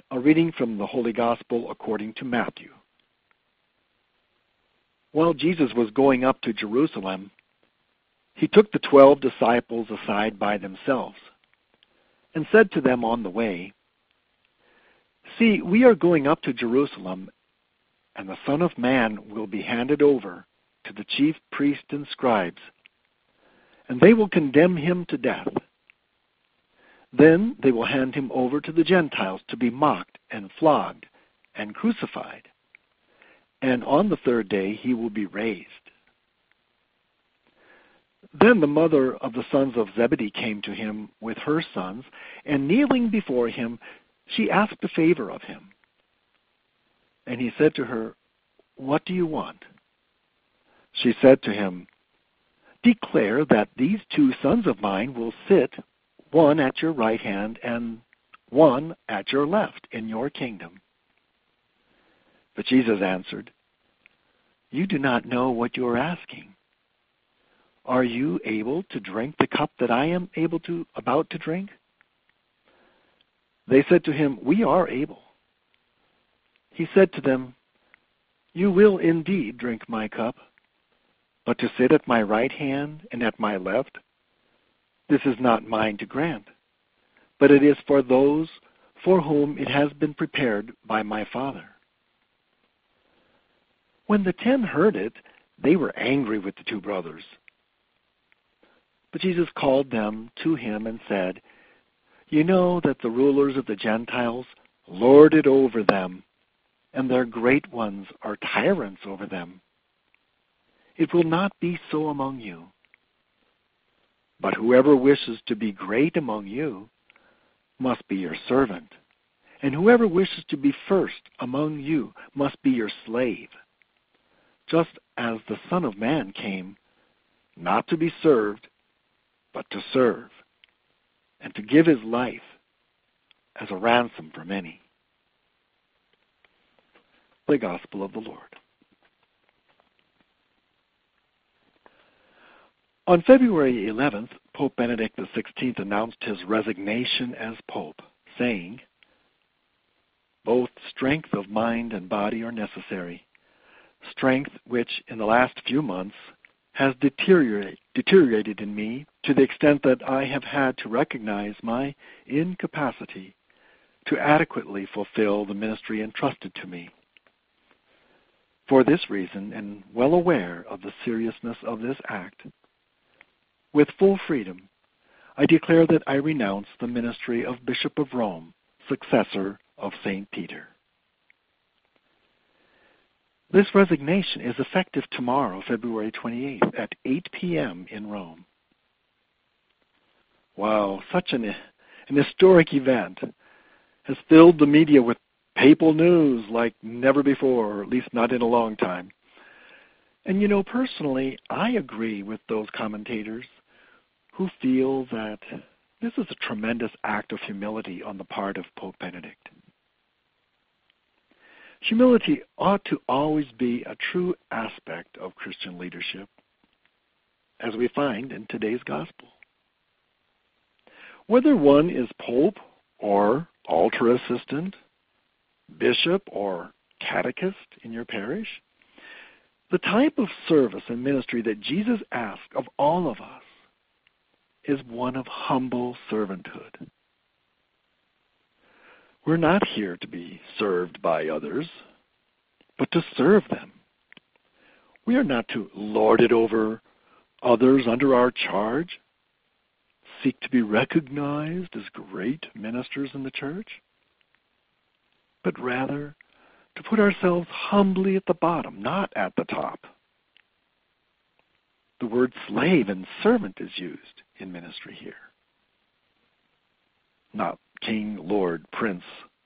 A reading from the Holy Gospel according to Matthew. While Jesus was going up to Jerusalem, he took the 12 disciples aside by themselves and said to them on the way, "See, we are going up to Jerusalem, and the Son of Man will be handed over to the chief priests and scribes, and they will condemn him to death. Then they will hand him over to the Gentiles to be mocked and flogged and crucified. And on the third day he will be raised." Then the mother of the sons of Zebedee came to him with her sons, and kneeling before him, she asked a favor of him. And he said to her, "What do you want?" She said to him, "Declare that these 2 sons of mine will sit, one at your right hand and one at your left in your kingdom." But Jesus answered, "You do not know what you are asking. Are you able to drink the cup that I am about to drink?" They said to him, "We are able." He said to them, "You will indeed drink my cup, but to sit at my right hand and at my left, this is not mine to grant, but it is for those for whom it has been prepared by my Father." When the 10 heard it, they were angry with the 2 brothers. But Jesus called them to him and said, "You know that the rulers of the Gentiles lord it over them, and their great ones are tyrants over them. It will not be so among you. But whoever wishes to be great among you must be your servant, and whoever wishes to be first among you must be your slave, just as the Son of Man came, not to be served, but to serve, and to give his life as a ransom for many." The Gospel of the Lord. On February 11th, Pope Benedict XVI announced his resignation as Pope, saying, "Both strength of mind and body are necessary, strength which in the last few months has deteriorated in me to the extent that I have had to recognize my incapacity to adequately fulfill the ministry entrusted to me. For this reason, and well aware of the seriousness of this act, with full freedom, I declare that I renounce the ministry of Bishop of Rome, successor of St. Peter." This resignation is effective tomorrow, February 28th, at 8 p.m. in Rome. Wow, such an historic event has filled the media with papal news like never before, or at least not in a long time. And personally, I agree with those commentators who feel that this is a tremendous act of humility on the part of Pope Benedict. Humility ought to always be a true aspect of Christian leadership, as we find in today's gospel. Whether one is Pope or altar assistant, bishop or catechist in your parish, the type of service and ministry that Jesus asks of all of us is one of humble servanthood. We're not here to be served by others, but to serve them. We are not to lord it over others under our charge, seek to be recognized as great ministers in the church, but rather to put ourselves humbly at the bottom, not at the top. The word slave and servant is used in ministry here, not king, lord, prince.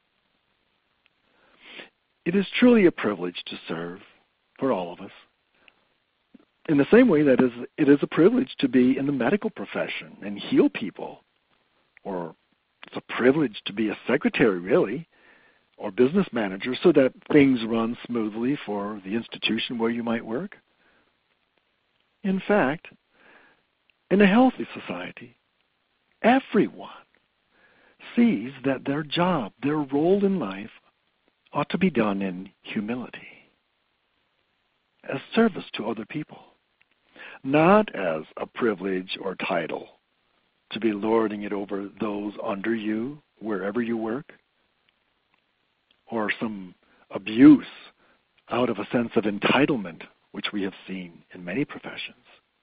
It is truly a privilege to serve for all of us. In the same way that it is a privilege to be in the medical profession and heal people, or it's a privilege to be a secretary, really, or business manager, so that things run smoothly for the institution where you might work. In fact, in a healthy society, everyone sees that their job, their role in life, ought to be done in humility, as service to other people, not as a privilege or title to be lording it over those under you wherever you work, or some abuse out of a sense of entitlement, which we have seen in many professions.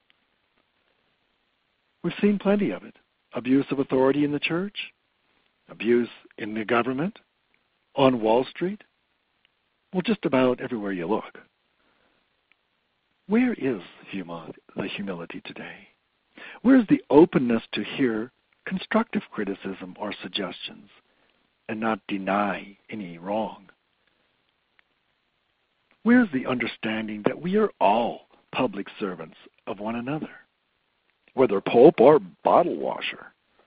We've seen plenty of it. Abuse of authority in the church, abuse in the government, on Wall Street, well, just about everywhere you look. Where is the humility today? Where is the openness to hear constructive criticism or suggestions and not deny any wrong? Where is the understanding that we are all public servants of one another, whether pope or bottle washer?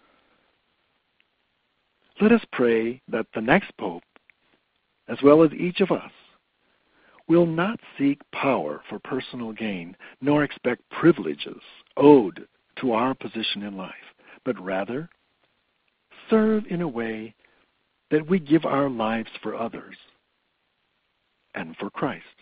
Let us pray that the next pope, as well as each of us, will not seek power for personal gain, nor expect privileges owed to our position in life, but rather serve in a way that we give our lives for others and for Christ.